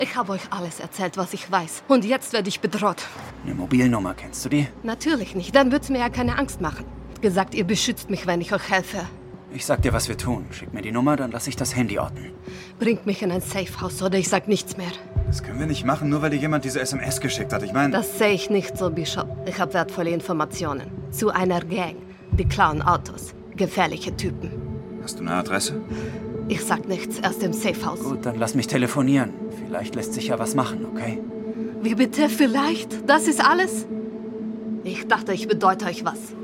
Ich habe euch alles erzählt, was ich weiß. Und jetzt werde ich bedroht. Eine Mobilnummer, kennst du die? Natürlich nicht. Dann wird's mir ja keine Angst machen. Gesagt, ihr beschützt mich, wenn ich euch helfe. Ich sag dir, was wir tun. Schick mir die Nummer, dann lass ich das Handy orten. Bringt mich in ein Safehouse oder ich sag nichts mehr. Das können wir nicht machen, nur weil dir jemand diese SMS geschickt hat. Ich meine... Das sehe ich nicht so, Bishop. Ich habe wertvolle Informationen. Zu einer Gang. Die klauen Autos. Gefährliche Typen. Hast du eine Adresse? Ich sag nichts, erst im Safehouse. Gut, dann lass mich telefonieren. Vielleicht lässt sich ja was machen, okay? Wie bitte? Vielleicht? Das ist alles? Ich dachte, ich bedeute euch was.